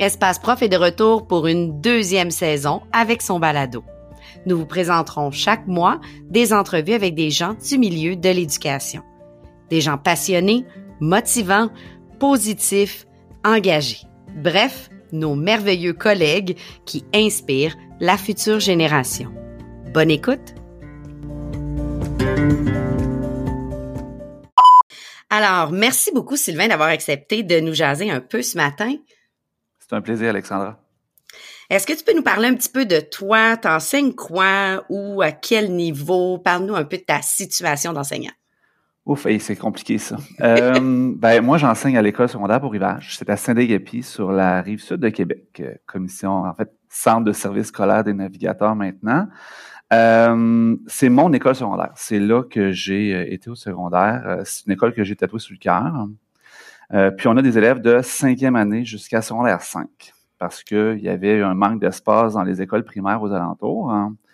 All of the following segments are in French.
Espace Prof est de retour pour une deuxième saison avec son balado. Nous vous présenterons chaque mois des entrevues avec des gens du milieu de l'éducation. Des gens passionnés, motivants, positifs, engagés. Bref, nos merveilleux collègues qui inspirent la future génération. Bonne écoute! Alors, merci beaucoup Sylvain d'avoir accepté de nous jaser un peu ce matin. C'est un plaisir, Alexandra. Est-ce que tu peux nous parler un petit peu de toi? T'enseignes quoi? Ou à quel niveau? Parle-nous un peu de ta situation d'enseignant. Ouf, c'est compliqué ça. Moi, j'enseigne à l'école secondaire pour Rivage. C'est à Saint-Déguépy, sur la rive sud de Québec. Centre de service scolaire des navigateurs maintenant. C'est mon école secondaire. C'est là que j'ai été au secondaire. C'est une école que j'ai tatouée sur le cœur. Puis on a des élèves de 5e année jusqu'à secondaire 5, parce qu'il y avait un manque d'espace dans les écoles primaires aux alentours.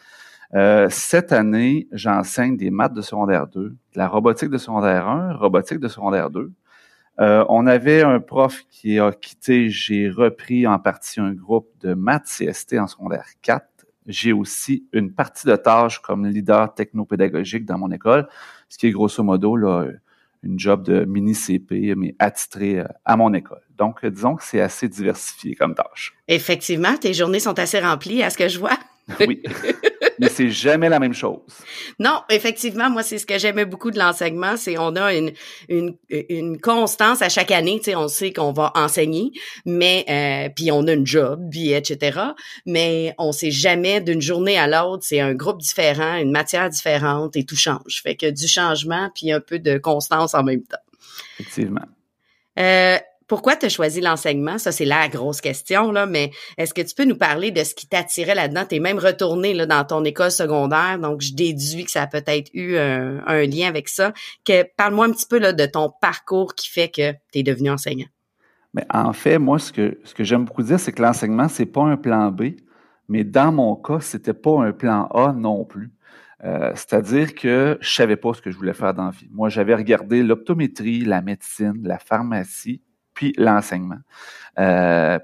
Cette année, j'enseigne des maths de secondaire 2, de la robotique de secondaire 1, robotique de secondaire 2. On avait un prof qui a quitté, j'ai repris en partie un groupe de maths CST en secondaire 4. J'ai aussi une partie de tâches comme leader technopédagogique dans mon école, ce qui est grosso modo là, une job de mini-CP, mais attitré à mon école. Donc, disons que c'est assez diversifié comme tâche. Effectivement, tes journées sont assez remplies, à ce que je vois. Oui, mais c'est jamais la même chose. Non, effectivement, moi, c'est ce que j'aimais beaucoup de l'enseignement, c'est on a une constance à chaque année, tu sais, on sait qu'on va enseigner, mais puis on a une job, puis etc., mais on sait jamais d'une journée à l'autre, c'est un groupe différent, une matière différente et tout change. Fait que du changement puis un peu de constance en même temps. Effectivement. Pourquoi tu as choisi l'enseignement? Ça, c'est la grosse question, là, mais est-ce que tu peux nous parler de ce qui t'attirait là-dedans? Tu es même retourné là, dans ton école secondaire, donc je déduis que ça a peut-être eu un lien avec ça. Parle-moi un petit peu là, de ton parcours qui fait que tu es devenu enseignant. Mais en fait, moi, ce que j'aime beaucoup dire, c'est que l'enseignement, c'est pas un plan B, mais dans mon cas, c'était pas un plan A non plus. C'est-à-dire que je savais pas ce que je voulais faire dans la vie. Moi, j'avais regardé l'optométrie, la médecine, la pharmacie, puis l'enseignement. Ça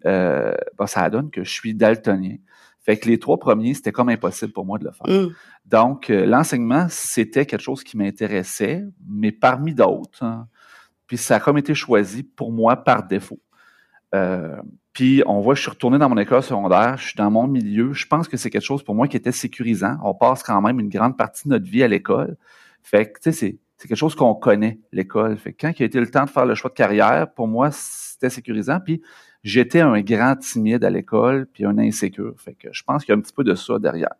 donne que je suis daltonien. Fait que les 3 premiers, c'était comme impossible pour moi de le faire. Donc, l'enseignement, c'était quelque chose qui m'intéressait, mais parmi d'autres. Hein. Puis ça a comme été choisi pour moi par défaut. Puis on voit, je suis retourné dans mon école secondaire, je suis dans mon milieu. Je pense que c'est quelque chose pour moi qui était sécurisant. On passe quand même une grande partie de notre vie à l'école. Fait que, tu sais, c'est quelque chose qu'on connaît, l'école. Fait que quand il a été le temps de faire le choix de carrière, pour moi, c'était sécurisant. Puis j'étais un grand timide à l'école, puis un insécure. Fait que je pense qu'il y a un petit peu de ça derrière.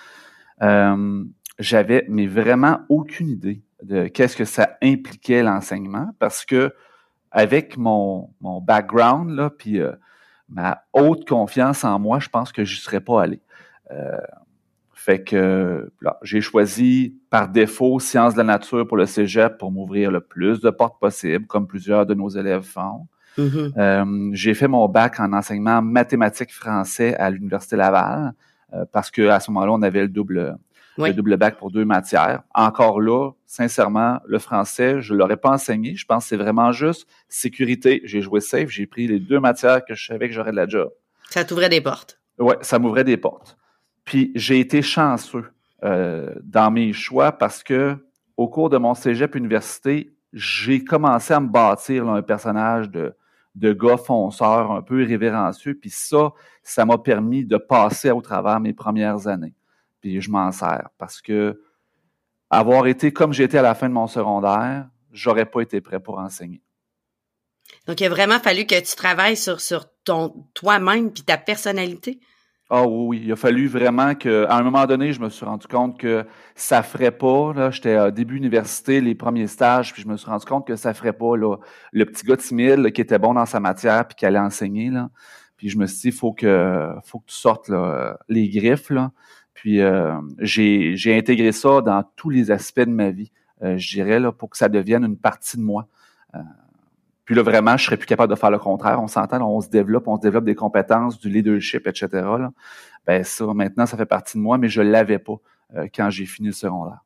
J'avais, mais vraiment aucune idée de qu'est-ce que ça impliquait l'enseignement, parce que avec mon background, là, puis ma haute confiance en moi, je pense que je n'y serais pas allé. Fait que là, j'ai choisi par défaut sciences de la nature pour le cégep pour m'ouvrir le plus de portes possible, comme plusieurs de nos élèves font. J'ai fait mon bac en enseignement mathématiques français à l'Université Laval parce qu'à ce moment-là, on avait le double bac pour 2 matières. Encore là, sincèrement, le français, je ne l'aurais pas enseigné. Je pense que c'est vraiment juste sécurité. J'ai joué safe, j'ai pris les 2 matières que je savais que j'aurais de la job. Ça t'ouvrait des portes. Oui, ça m'ouvrait des portes. Puis j'ai été chanceux dans mes choix parce que au cours de mon cégep université, j'ai commencé à me bâtir là, un personnage de gars fonceur, un peu irrévérencieux. Puis ça m'a permis de passer au travers mes premières années. Puis je m'en sers parce que avoir été comme j'étais à la fin de mon secondaire, j'aurais pas été prêt pour enseigner. Donc, il a vraiment fallu que tu travailles sur toi-même puis ta personnalité. Ah oui, il a fallu vraiment qu'à un moment donné, je me suis rendu compte que ça ferait pas. Là, j'étais à début université, les premiers stages, puis je me suis rendu compte que ça ferait pas là, le petit gars timide là, qui était bon dans sa matière puis qui allait enseigner. Là. Puis je me suis dit, il faut que tu sortes là, les griffes. Là. Puis j'ai intégré ça dans tous les aspects de ma vie, je dirais, là, pour que ça devienne une partie de moi. Puis là, vraiment, je serais plus capable de faire le contraire. On s'entend, là, on se développe des compétences, du leadership, etc. Là. Ben ça, maintenant, ça fait partie de moi, mais je l'avais pas quand j'ai fini le secondaire.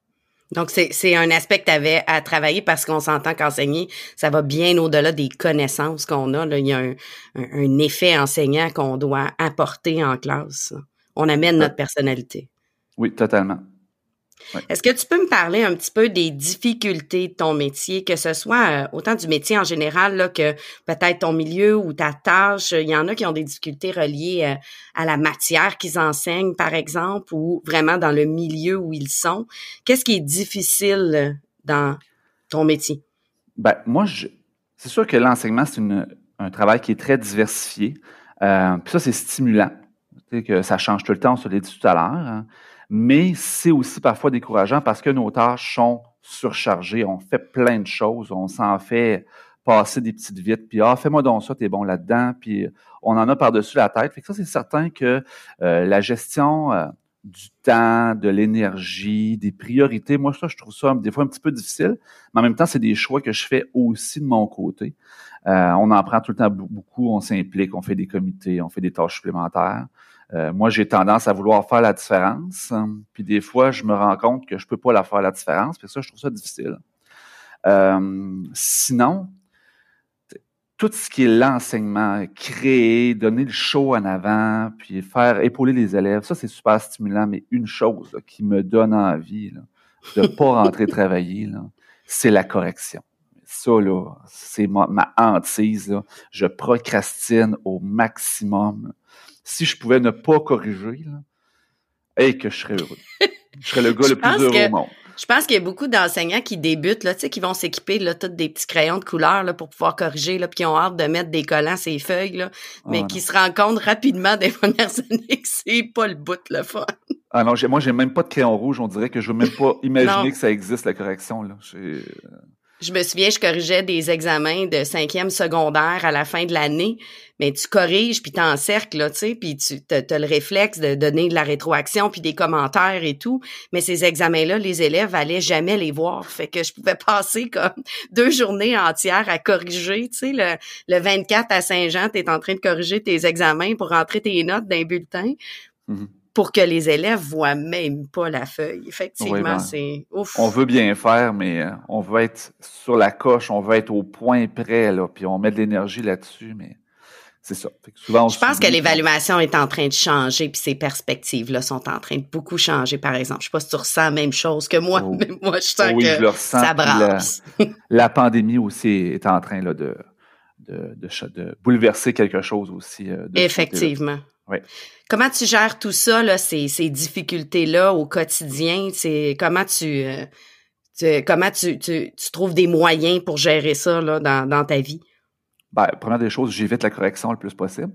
Donc, c'est un aspect que tu avais à travailler parce qu'on s'entend qu'enseigner, ça va bien au-delà des connaissances qu'on a. Là. Il y a un effet enseignant qu'on doit apporter en classe. On amène notre personnalité. Oui, totalement. Oui. Est-ce que tu peux me parler un petit peu des difficultés de ton métier, que ce soit autant du métier en général là, que peut-être ton milieu ou ta tâche? Il y en a qui ont des difficultés reliées à la matière qu'ils enseignent, par exemple, ou vraiment dans le milieu où ils sont. Qu'est-ce qui est difficile dans ton métier? Ben, c'est sûr que l'enseignement, c'est un travail qui est très diversifié. Puis ça, c'est stimulant. Tu sais, que ça change tout le temps, on se l'a dit tout à l'heure. Hein. Mais c'est aussi parfois décourageant parce que nos tâches sont surchargées. On fait plein de choses. On s'en fait passer des petites vites. Puis, fais-moi donc ça, t'es bon là-dedans. Puis, on en a par-dessus la tête. Fait que ça, c'est certain que la gestion du temps, de l'énergie, des priorités, moi, ça, je trouve ça des fois un petit peu difficile. Mais en même temps, c'est des choix que je fais aussi de mon côté. On en prend tout le temps beaucoup. On s'implique, on fait des comités, on fait des tâches supplémentaires. Moi, j'ai tendance à vouloir faire la différence. Puis des fois, je me rends compte que je peux pas la faire la différence. Puis ça, je trouve ça difficile. Sinon, tout ce qui est l'enseignement, créer, donner le show en avant, puis faire épauler les élèves, ça, c'est super stimulant. Mais une chose là, qui me donne envie là, de pas rentrer travailler, là, c'est la correction. Ça, là, c'est ma hantise. Là. Je procrastine au maximum. Si je pouvais ne pas corriger, là, hey, que je serais heureux. Je serais le gars le plus heureux au monde. Je pense qu'il y a beaucoup d'enseignants qui débutent, là, tu sais, qui vont s'équiper, là, tous des petits crayons de couleur, là, pour pouvoir corriger, là, puis qui ont hâte de mettre des collants sur les feuilles, là, mais qui se rendent compte rapidement des premières années que c'est pas le bout, le fun. Ah non, moi, j'ai même pas de crayon rouge. On dirait que je veux même pas imaginer que ça existe, la correction, là. Je me souviens, je corrigeais des examens de 5e secondaire à la fin de l'année, mais tu corriges puis t'encercles, là, tu sais, puis tu as le réflexe de donner de la rétroaction puis des commentaires et tout, mais ces examens-là, les élèves allaient jamais les voir, fait que je pouvais passer comme 2 journées entières à corriger, tu sais, le 24 à Saint-Jean, t'es en train de corriger tes examens pour rentrer tes notes d'un bulletin. Mm-hmm. Pour que les élèves voient même pas la feuille. Effectivement, c'est ouf. On veut bien faire, mais on veut être sur la coche, on veut être au point près, là, puis on met de l'énergie là-dessus, mais c'est ça. Fait que souvent, je pense que l'évaluation est en train de changer, puis ces perspectives-là sont en train de beaucoup changer, par exemple. Je sais pas si tu ressens la même chose que moi, mais moi, je sens que je le ressens, ça brasse. La pandémie aussi est en train là, de bouleverser quelque chose aussi. Effectivement. Oui. Comment tu gères tout ça, là, ces difficultés-là au quotidien? Comment tu trouves des moyens pour gérer ça là, dans ta vie? Ben, première des choses, j'évite la correction le plus possible.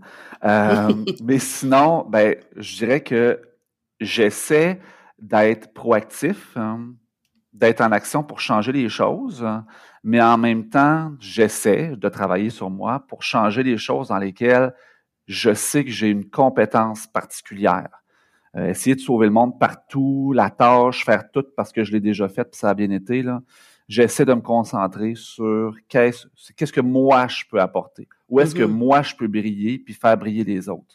Mais sinon, ben, je dirais que j'essaie d'être proactif, d'être en action pour changer les choses, mais en même temps, j'essaie de travailler sur moi pour changer les choses dans lesquelles je sais que j'ai une compétence particulière. Essayer de sauver le monde partout, la tâche, faire tout parce que je l'ai déjà fait et ça a bien été, là. J'essaie de me concentrer sur qu'est-ce que moi je peux apporter. Où est-ce que moi je peux briller puis faire briller les autres.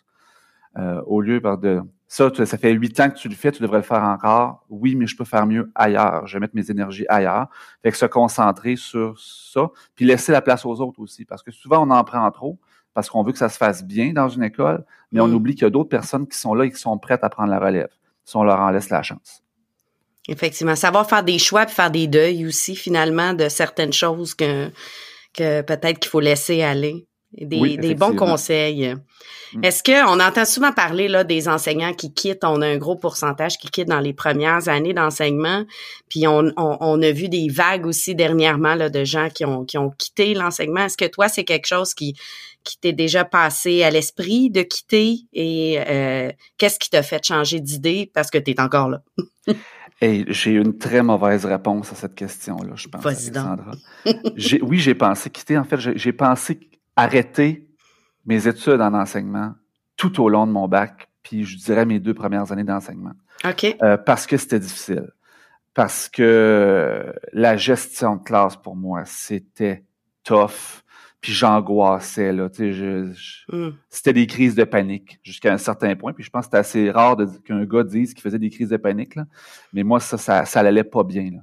Au lieu de ça fait 8 ans que tu le fais, tu devrais le faire encore. Oui, mais je peux faire mieux ailleurs. Je vais mettre mes énergies ailleurs. Fait que se concentrer sur ça, puis laisser la place aux autres aussi. Parce que souvent, on en prend trop parce qu'on veut que ça se fasse bien dans une école, mais on oublie qu'il y a d'autres personnes qui sont là et qui sont prêtes à prendre la relève, si on leur en laisse la chance. Effectivement. Savoir faire des choix puis faire des deuils aussi, finalement, de certaines choses que peut-être qu'il faut laisser aller. Des bons conseils. Est-ce qu'on entend souvent parler là des enseignants qui quittent? On a un gros pourcentage qui quittent dans les premières années d'enseignement. Puis on a vu des vagues aussi dernièrement là, de gens qui ont quitté l'enseignement. Est-ce que toi, c'est quelque chose qui t'est déjà passé à l'esprit de quitter? Et qu'est-ce qui t'a fait changer d'idée parce que tu es encore là? Hey, j'ai une très mauvaise réponse à cette question-là, je pense, Alexandra. Oui, j'ai pensé quitter. En fait, j'ai pensé arrêter mes études en enseignement tout au long de mon bac, puis je dirais mes 2 premières années d'enseignement. OK. Parce que c'était difficile. Parce que la gestion de classe, pour moi, c'était tough. Puis j'angoissais, là. Tu sais, c'était des crises de panique jusqu'à un certain point. Puis je pense que c'était assez rare qu'un gars dise qu'il faisait des crises de panique, là. Mais moi, ça l'allait pas bien, là.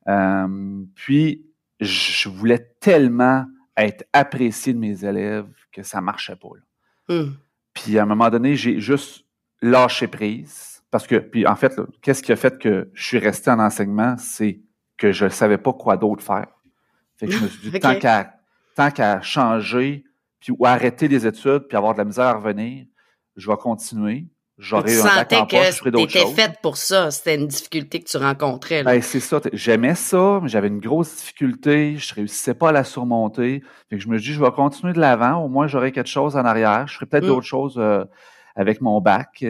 Puis, je voulais tellement être apprécié de mes élèves que ça marchait pas, là. Puis, à un moment donné, j'ai juste lâché prise. Parce que, puis en fait, là, qu'est-ce qui a fait que je suis resté en enseignement? C'est que je ne savais pas quoi d'autre faire. Fait que je me suis dit, OK. tant qu'à changer, puis ou arrêter les études, puis avoir de la misère à revenir, je vais continuer. Tu J'aurai un bac sentais en poche, je que ferai tu d'autres étais choses. faite pour ça. C'était une difficulté que tu rencontrais, là. Ben, c'est ça. J'aimais ça, mais j'avais une grosse difficulté. Je réussissais pas à la surmonter. Fait que je me dis, je vais continuer de l'avant. Au moins, j'aurai quelque chose en arrière. Je ferai peut-être d'autres choses avec mon bac.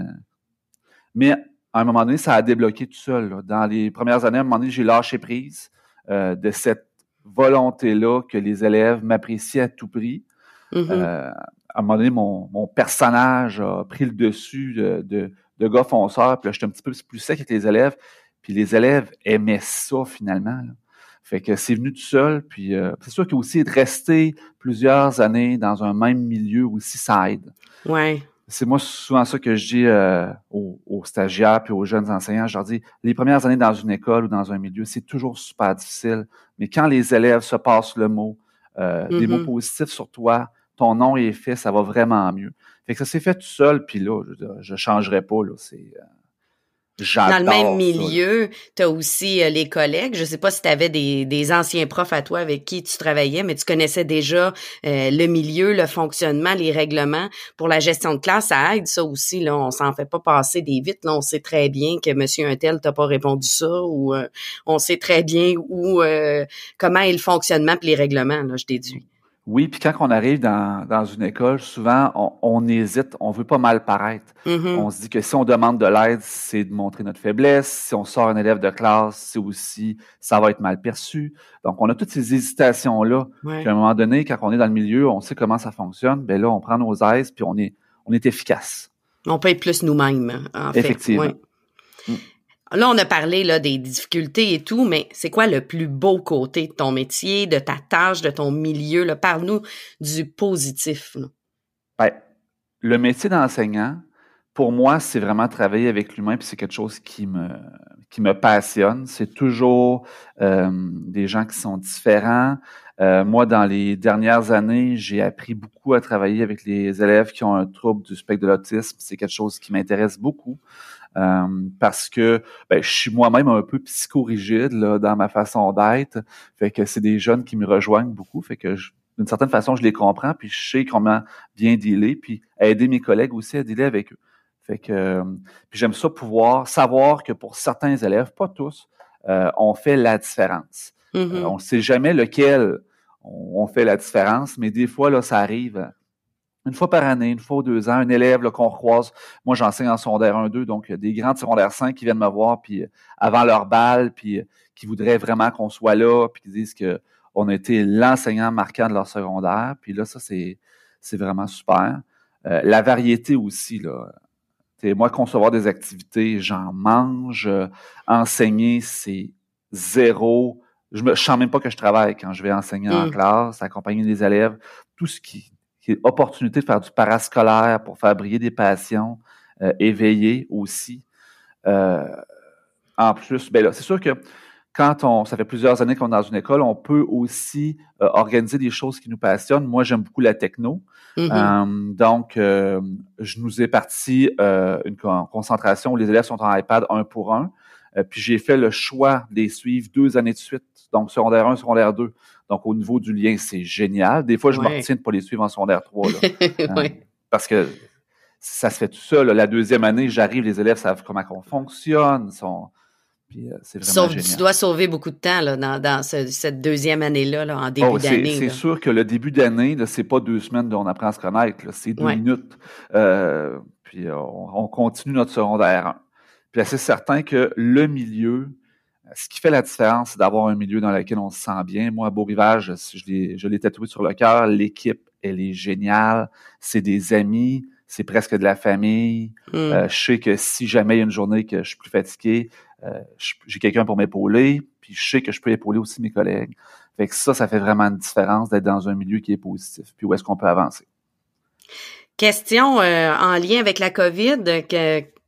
Mais à un moment donné, ça a débloqué tout seul, là. Dans les premières années, à un moment donné, j'ai lâché prise de cette volonté-là que les élèves m'apprécient à tout prix. À un moment donné, mon personnage a pris le dessus de gars fonceur, puis là, j'étais un petit peu plus sec avec les élèves, puis les élèves aimaient ça, finalement, là. Fait que c'est venu tout seul, puis c'est sûr qu'aussi de rester plusieurs années dans un même milieu aussi, ça aide. Ouais. C'est moi souvent ça que je dis aux stagiaires puis aux jeunes enseignants. Je leur dis, les premières années dans une école ou dans un milieu, c'est toujours super difficile. Mais quand les élèves se passent le mot, des mots positifs sur toi, ton nom est fait, ça va vraiment mieux. Fait que ça s'est fait tout seul, puis là, je changerai pas, là. Dans le même J'adore ça, là. milieu, tu as aussi les collègues. Je sais pas si tu avais des anciens profs à toi avec qui tu travaillais, mais tu connaissais déjà le milieu, le fonctionnement, les règlements. Pour la gestion de classe, ça aide ça aussi, là. On s'en fait pas passer des vites, là. On sait très bien que monsieur untel t'a pas répondu ça, ou on sait très bien comment est le fonctionnement puis les règlements, là, je déduis. Oui, puis quand on arrive dans une école, souvent, on hésite, on veut pas mal paraître. On se dit que si on demande de l'aide, c'est de montrer notre faiblesse. Si on sort un élève de classe, c'est aussi, ça va être mal perçu. Donc, on a toutes ces hésitations-là. Ouais. Puis à un moment donné, quand on est dans le milieu, on sait comment ça fonctionne. Ben là, on prend nos aises, puis on est efficace. On peut être plus nous-mêmes, en fait. Effectivement. Ouais. Là, on a parlé là des difficultés et tout, mais c'est quoi le plus beau côté de ton métier, de ta tâche, de ton milieu? Là? Parle-nous du positif. Là. Ben, le métier d'enseignant, pour moi, c'est vraiment travailler avec l'humain, puis c'est quelque chose qui me passionne. C'est toujours des gens qui sont différents. Moi, dans les dernières années, j'ai appris beaucoup à travailler avec les élèves qui ont un trouble du spectre de l'autisme. C'est quelque chose qui m'intéresse beaucoup. Parce que je suis moi-même un peu psychorigide là, dans ma façon d'être. Fait que c'est des jeunes qui me rejoignent beaucoup. Fait que d'une certaine façon, je les comprends, puis je sais comment bien dealer, puis aider mes collègues aussi à dealer avec eux. Fait que puis j'aime ça pouvoir savoir que pour certains élèves, pas tous, on fait la différence. On ne sait jamais lequel on fait la différence, mais des fois, là, ça arrive. Une fois par année, une fois ou 2 ans, un élève là, qu'on croise. Moi, j'enseigne en secondaire 1-2, donc il y a des grands de secondaire 5 qui viennent me voir puis avant leur balle, puis qui voudraient vraiment qu'on soit là, puis qui disent qu'on a été l'enseignant marquant de leur secondaire. Puis là, ça, c'est vraiment super. La variété aussi, là. Moi, concevoir des activités, j'en mange. Enseigner, c'est zéro. Je sens même pas que je travaille quand je vais enseigner en classe, accompagner les élèves. Tout ce qui est opportunité de faire du parascolaire pour faire briller des passions, éveiller aussi. En plus, ben là, c'est sûr que quand ça fait plusieurs années qu'on est dans une école, on peut aussi organiser des choses qui nous passionnent. Moi, j'aime beaucoup la techno. Donc, je nous ai parti une concentration où les élèves sont en iPad 1 pour 1. Puis j'ai fait le choix de les suivre 2 années de suite, donc secondaire 1, secondaire 2. Donc, au niveau du lien, c'est génial. Des fois, je me retiens de ne pas les suivre en secondaire 3. Là, parce que ça se fait tout seul. La deuxième année, j'arrive, les élèves savent comment on fonctionne. Puis, c'est vraiment génial. Tu dois sauver beaucoup de temps là, dans cette deuxième année-là, là, en début d'année. C'est sûr que le début d'année, là, c'est pas 2 semaines dont on apprend à se connaître. Là, c'est 2 minutes. Puis, on continue notre secondaire 1. Puis, c'est certain que le milieu, ce qui fait la différence, c'est d'avoir un milieu dans lequel on se sent bien. Moi, à Beau-Rivage, je l'ai tatoué sur le cœur. L'équipe, elle est géniale. C'est des amis. C'est presque de la famille. Je sais que si jamais il y a une journée que je suis plus fatigué, j'ai quelqu'un pour m'épauler. Puis je sais que je peux épauler aussi mes collègues. Fait que ça fait vraiment une différence d'être dans un milieu qui est positif. Puis où est-ce qu'on peut avancer? Question en lien avec la COVID,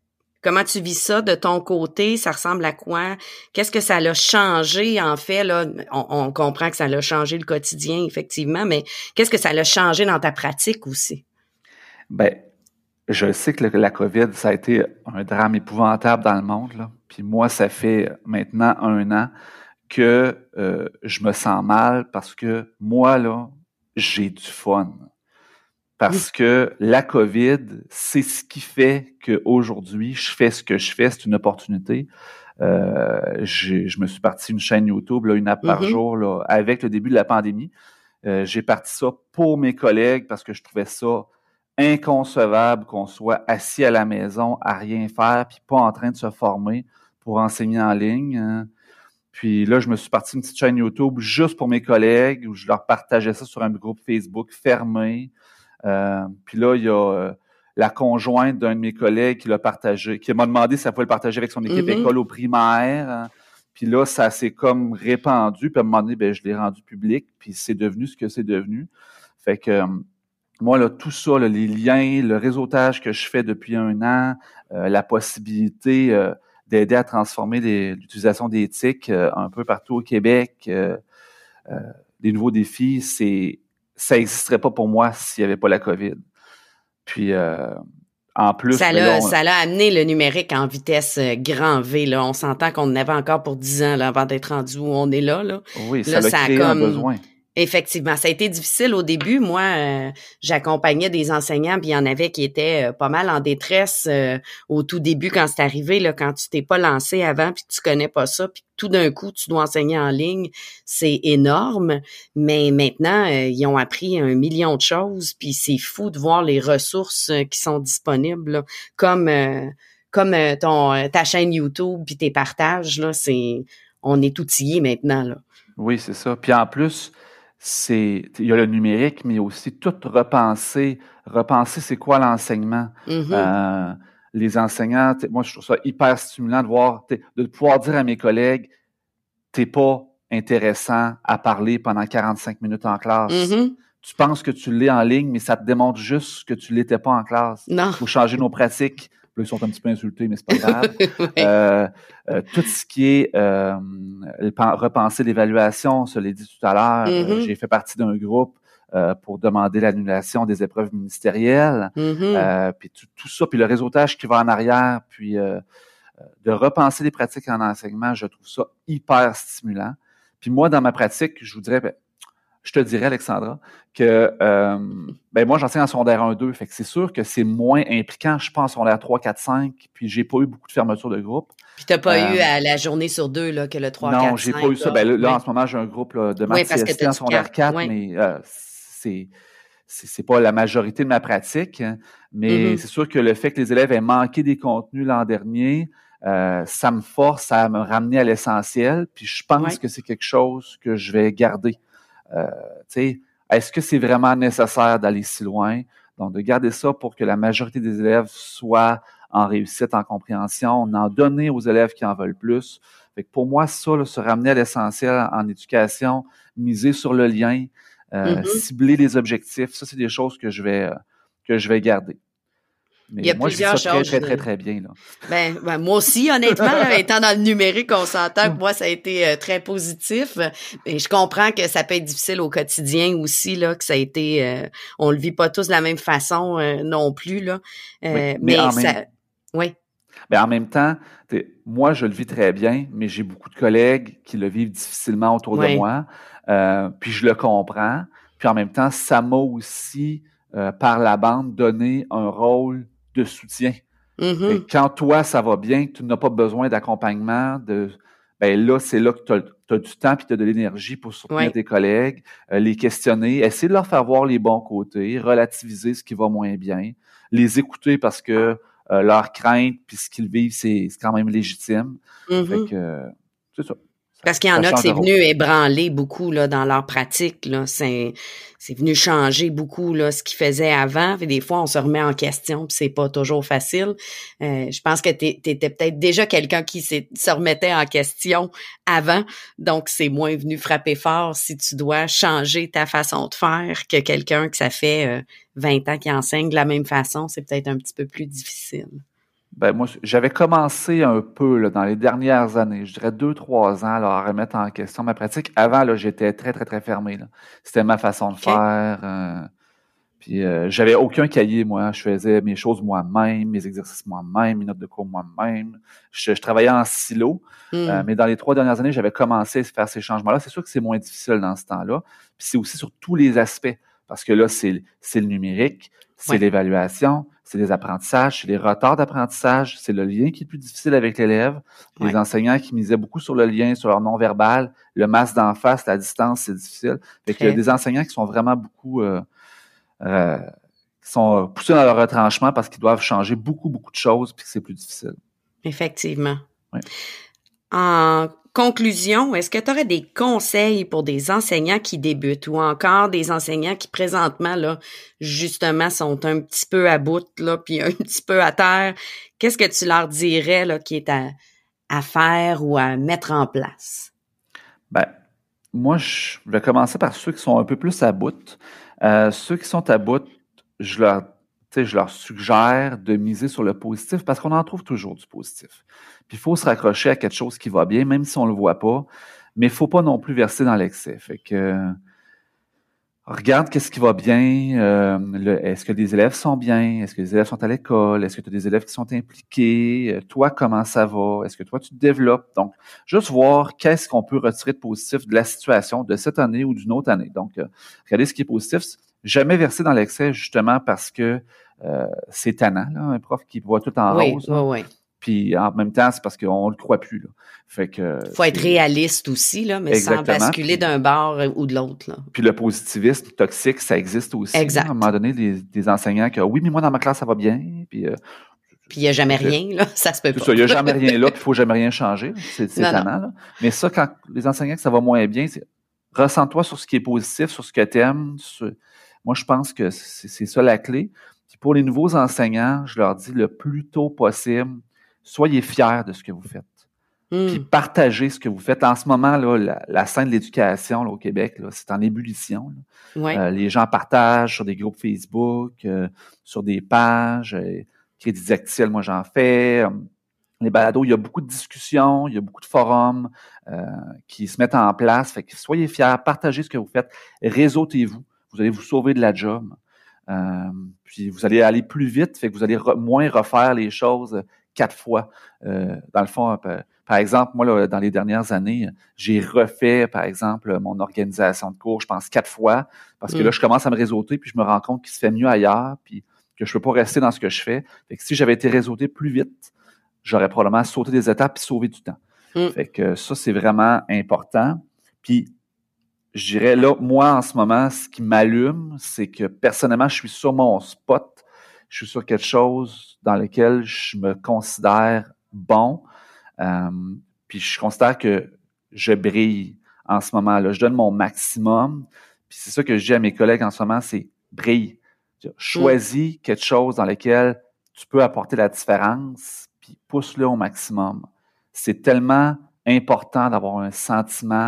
Comment tu vis ça de ton côté? Ça ressemble à quoi? Qu'est-ce que ça l'a changé, en fait, là? On comprend que ça l'a changé le quotidien, effectivement, mais qu'est-ce que ça l'a changé dans ta pratique aussi? Ben, je sais que la COVID, ça a été un drame épouvantable dans le monde, là. Puis moi, ça fait maintenant 1 an que je me sens mal parce que moi, là, j'ai du fun. Parce que la COVID, c'est ce qui fait qu'aujourd'hui, je fais ce que je fais, c'est une opportunité. Je me suis parti une chaîne YouTube, là, 1 app par jour, là, avec le début de la pandémie. J'ai parti ça pour mes collègues parce que je trouvais ça inconcevable qu'on soit assis à la maison à rien faire puis pas en train de se former pour enseigner en ligne, hein. Puis là, je me suis parti une petite chaîne YouTube juste pour mes collègues où je leur partageais ça sur un groupe Facebook fermé. Puis là, il y a la conjointe d'un de mes collègues qui l'a partagé, qui m'a demandé si elle pouvait le partager avec son équipe école au primaire, hein. Puis là, ça s'est comme répandu. Puis à un moment donné, ben, je l'ai rendu public. Puis c'est devenu ce que c'est devenu. Fait que moi, là, tout ça, là, les liens, le réseautage que je fais depuis 1 an, la possibilité d'aider à transformer l'utilisation d'éthique un peu partout au Québec, des nouveaux défis, ça n'existerait pas pour moi s'il n'y avait pas la COVID. Puis, en plus... Ça l'a amené le numérique en vitesse grand V, là. On s'entend qu'on en avait encore pour 10 ans, là, avant d'être rendu où on est là, là. Oui, ça a créé un besoin. Effectivement, ça a été difficile au début. Moi, j'accompagnais des enseignants, puis il y en avait qui étaient pas mal en détresse au tout début quand c'est arrivé, là, quand tu t'es pas lancé avant, puis tu connais pas ça, puis tout d'un coup tu dois enseigner en ligne, c'est énorme. Mais maintenant, ils ont appris 1 million de choses, puis c'est fou de voir les ressources qui sont disponibles, là, comme ta chaîne YouTube puis tes partages, là, on est outillés maintenant, là. Oui, c'est ça. Puis en plus, il y a le numérique, mais il y a aussi tout repenser c'est quoi l'enseignement. Les enseignants, moi, je trouve ça hyper stimulant de voir, de pouvoir dire à mes collègues, t'es pas intéressant à parler pendant 45 minutes en classe. Tu penses que tu l'es en ligne, mais ça te démontre juste que tu l'étais pas en classe. Non. Il faut changer nos pratiques. Là, ils sont un petit peu insultés, mais c'est pas grave. Tout ce qui est repenser l'évaluation, ça l'ai dit tout à l'heure. J'ai fait partie d'un groupe pour demander l'annulation des épreuves ministérielles. Puis tout ça, puis le réseautage qui va en arrière, puis de repenser les pratiques en enseignement, je trouve ça hyper stimulant. Puis moi, dans ma pratique, je te dirais, Alexandra, que moi, j'enseigne en secondaire 1-2, fait que c'est sûr que c'est moins impliquant, je pense, en secondaire 3, 4, 5, puis j'ai pas eu beaucoup de fermeture de groupe. Puis t'as pas eu à la journée sur 2, là, que le 3, 4, 5. Non, j'ai pas eu ça. Là, en ce moment, j'ai un groupe là, de maths CST en secondaire 4, mais c'est pas la majorité de ma pratique, hein, mais c'est sûr que le fait que les élèves aient manqué des contenus l'an dernier, ça me force à me ramener à l'essentiel, puis je pense que c'est quelque chose que je vais garder. Est-ce que c'est vraiment nécessaire d'aller si loin? Donc, de garder ça pour que la majorité des élèves soient en réussite, en compréhension, en donner aux élèves qui en veulent plus. Fait que pour moi, ça, là, se ramener à l'essentiel en éducation, miser sur le lien, cibler les objectifs, ça, c'est des choses que je vais garder. Mais il y a moi, plusieurs je vis ça très, très, très, très bien, là. Ben, moi aussi, honnêtement, là, étant dans le numérique, on s'entend que moi, ça a été très positif. Et je comprends que ça peut être difficile au quotidien aussi, là, que ça a été, on le vit pas tous de la même façon non plus, là. Mais en même temps, moi, je le vis très bien, mais j'ai beaucoup de collègues qui le vivent difficilement autour de moi. Puis je le comprends. Puis en même temps, ça m'a aussi, par la bande, donné un rôle de soutien. Et quand toi, ça va bien, que tu n'as pas besoin d'accompagnement, là, c'est là que tu as du temps et tu as de l'énergie pour soutenir tes collègues, les questionner, essayer de leur faire voir les bons côtés, relativiser ce qui va moins bien, les écouter parce que leurs craintes puis ce qu'ils vivent, c'est quand même légitime. Fait que, c'est ça. Parce qu'il y en a que c'est venu ébranler beaucoup là dans leur pratique là, c'est venu changer beaucoup là ce qu'ils faisaient avant. Et des fois on se remet en question, puis c'est pas toujours facile. Je pense que t'étais peut-être déjà quelqu'un qui se remettait en question avant, donc c'est moins venu frapper fort si tu dois changer ta façon de faire que quelqu'un que ça fait 20 ans qui enseigne de la même façon, c'est peut-être un petit peu plus difficile. Ben moi, j'avais commencé un peu là, dans les dernières années, je dirais 2, 3 ans, là, à remettre en question ma pratique. Avant, là, j'étais très, très, très fermé. Là. C'était ma façon de OK? faire. Puis j'avais aucun cahier, moi. Je faisais mes choses moi-même, mes exercices moi-même, mes notes de cours moi-même. Je travaillais en silo. Hmm. Mais dans les 3 dernières années, j'avais commencé à faire ces changements-là. C'est sûr que c'est moins difficile dans ce temps-là. Puis c'est aussi sur tous les aspects. Parce que là, c'est le numérique, c'est Ouais, l'évaluation, c'est les apprentissages, c'est les retards d'apprentissage, c'est le lien qui est plus difficile avec l'élève. Les ouais. enseignants qui misaient beaucoup sur le lien, sur leur non-verbal, le masque d'en face, la distance, c'est difficile. Fait qu'il y a Très, des enseignants qui sont vraiment beaucoup euh, qui sont poussés dans leur retranchement parce qu'ils doivent changer beaucoup, beaucoup de choses puis que c'est plus difficile. effectivement. Oui. En conclusion, est-ce que tu aurais des conseils pour des enseignants qui débutent ou encore des enseignants qui présentement, là, justement, sont un petit peu à bout, là, puis un petit peu à terre? Qu'est-ce que tu leur dirais, là, qui est à faire ou à mettre en place? Ben, moi, je vais commencer par ceux qui sont un peu plus à bout. Ceux qui sont à bout, je leur, tu sais, je leur suggère de miser sur le positif parce qu'on en trouve toujours du positif. Puis il faut se raccrocher à quelque chose qui va bien, même si on le voit pas, mais il faut pas non plus verser dans l'excès. Fait que regarde qu'est-ce qui va bien. Est-ce que les élèves sont bien? Est-ce que les élèves sont à l'école? Est-ce que tu as des élèves qui sont impliqués? Toi, comment ça va? Est-ce que toi, tu te développes? Donc, juste voir qu'est-ce qu'on peut retirer de positif de la situation de cette année ou d'une autre année. Donc, regardez ce qui est positif. Jamais verser dans l'excès, justement, parce que c'est tannant, là, un prof qui voit tout en Oui, rose. oui, Là. oui. Puis en même temps, c'est parce qu'on le croit plus. Là. Fait que Faut être c'est réaliste aussi, là, mais sans exactement. basculer Puis d'un bord ou de l'autre, là. puis le positivisme toxique, ça existe aussi. Là. À un Exact. moment donné, des enseignants qui oui, mais moi dans ma classe, ça va bien. Puis Puis il n'y a jamais c'est rien, là. Ça se peut pas. ça, il n'y a jamais rien là, puis il faut jamais rien changer. C'est Non, non. tannant. Là. Mais ça, quand les enseignants que ça va moins bien, c'est ressens-toi sur ce qui est positif, sur ce que tu aimes. Moi, je pense que c'est ça la clé. Puis pour les nouveaux enseignants, je leur dis le plus tôt possible, soyez fiers de ce que vous faites. Puis Hmm. partagez ce que vous faites. En ce moment, là, la scène de l'éducation là, au Québec, là, c'est en ébullition. Là. Ouais. Les gens partagent sur des groupes Facebook, sur des pages. Crédit didacticiel, moi j'en fais. Les balados, il y a beaucoup de discussions, il y a beaucoup de forums qui se mettent en place. Fait que soyez fiers, partagez ce que vous faites, réseautez-vous. Vous allez vous sauver de la job. Puis vous allez aller plus vite, fait que vous allez moins refaire les choses 4 fois. Dans le fond, par exemple, moi, là, dans les dernières années, j'ai refait, par exemple, mon organisation de cours, je pense 4 fois, parce que là, Hmm. je commence à me réseauter, puis je me rends compte qu'il se fait mieux ailleurs, puis que je peux pas rester dans ce que je fais. Fait que si j'avais été réseauté plus vite, j'aurais probablement sauté des étapes et sauvé du temps. Hmm. Fait que ça, c'est vraiment important. Puis je dirais, là, moi, en ce moment, ce qui m'allume, c'est que personnellement, je suis sur mon spot. Je suis sur quelque chose dans lequel je me considère bon. Euh, puis je considère que je brille en ce moment-là. Je donne mon maximum. Puis c'est ça que je dis à mes collègues en ce moment, c'est brille. Hmm. Choisis quelque chose dans lequel tu peux apporter la différence, puis pousse-le au maximum. C'est tellement important d'avoir un sentiment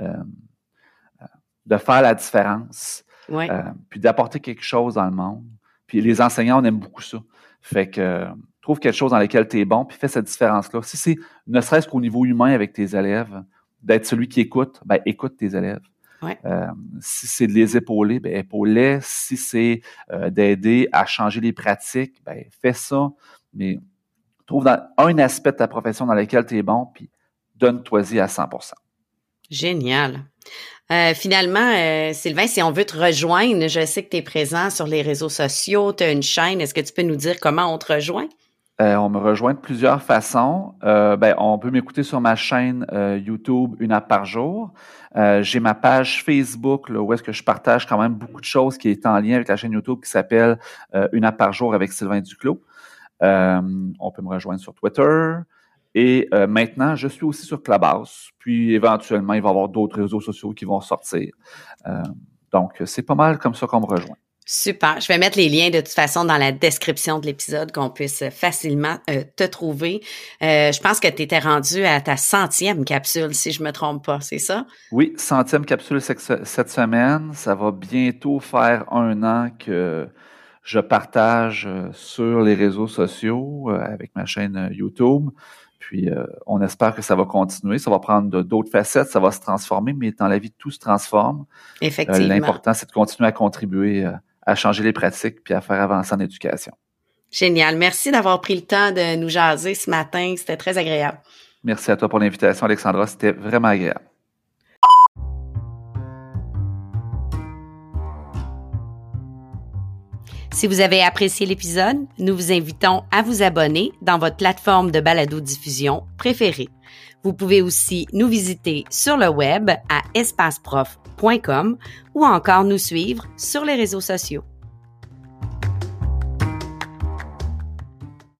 de faire la différence, Ouais. puis d'apporter quelque chose dans le monde. Puis les enseignants, on aime beaucoup ça. Fait que trouve quelque chose dans lequel tu es bon, puis fais cette différence-là. Si c'est ne serait-ce qu'au niveau humain avec tes élèves, d'être celui qui écoute, ben écoute tes élèves. Ouais. Si c'est de les épauler, ben épaule-les. Si c'est d'aider à changer les pratiques, ben fais ça. Mais trouve un aspect de ta profession dans lequel tu es bon, puis donne-toi-y à 100%. Génial. Finalement, Sylvain, si on veut te rejoindre, je sais que tu es présent sur les réseaux sociaux, tu as une chaîne. Est-ce que tu peux nous dire comment on te rejoint? On me rejoint de plusieurs façons. On peut m'écouter sur ma chaîne YouTube 1 heure par jour. J'ai ma page Facebook là, où est-ce que je partage quand même beaucoup de choses qui est en lien avec la chaîne YouTube qui s'appelle 1 heure par jour avec Sylvain Duclos. On peut me rejoindre sur Twitter. Et maintenant, je suis aussi sur Clubhouse. Puis éventuellement, il va y avoir d'autres réseaux sociaux qui vont sortir. Donc, c'est pas mal comme ça qu'on me rejoint. Super. Je vais mettre les liens de toute façon dans la description de l'épisode qu'on puisse facilement te trouver. Je pense que tu étais rendu à ta 100e capsule, si je me trompe pas, c'est ça? Oui, 100e capsule cette semaine. Ça va bientôt faire 1 an que Je partage sur les réseaux sociaux avec ma chaîne YouTube. Puis, on espère que ça va continuer. Ça va prendre d'autres facettes, ça va se transformer, mais dans la vie, tout se transforme. Effectivement. L'important, c'est de continuer à contribuer à changer les pratiques puis à faire avancer en éducation. Génial. Merci d'avoir pris le temps de nous jaser ce matin. C'était très agréable. Merci à toi pour l'invitation, Alexandra. C'était vraiment agréable. Si vous avez apprécié l'épisode, nous vous invitons à vous abonner dans votre plateforme de balado-diffusion préférée. Vous pouvez aussi nous visiter sur le web à espaceprof.com ou encore nous suivre sur les réseaux sociaux.